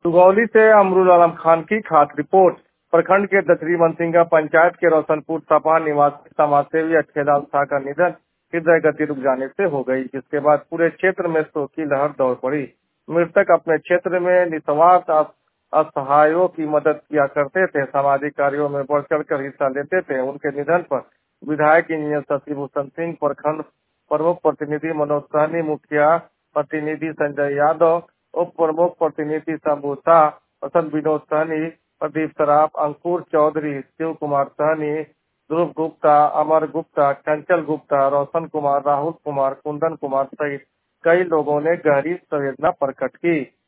सुगौली से अमरुल आलम खान की खास रिपोर्ट। प्रखंड के दथरी मनसिंगा पंचायत के रोशनपुर सपा निवासी समाजसेवी अक्षयलाल शाह का निधन हृदय गति रुक जाने से हो गई, जिसके बाद पूरे क्षेत्र में शोक की लहर दौड़ पड़ी। मृतक अपने क्षेत्र में निस्वार्थ असहायों की मदद किया करते थे, सामाजिक कार्यों में बढ़ चढ़कर हिस्सा लेते थे। उनके निधन पर विधायक इंजीनियर शशिभूषण सिंह, प्रखंड प्रमुख प्रतिनिधि मनोज सहनी, मुखिया प्रतिनिधि संजय यादव, उप प्रमुख प्रतिनिधि शंभू शाह, वसंत विनोद सहनी, प्रदीप सराफ, अंकुर चौधरी, शिव कुमार सहनी, ध्रुव गुप्ता, अमर गुप्ता, चंचल गुप्ता, रोशन कुमार, राहुल कुमार, कुंदन कुमार सहित कई लोगों ने गहरी संवेदना प्रकट की।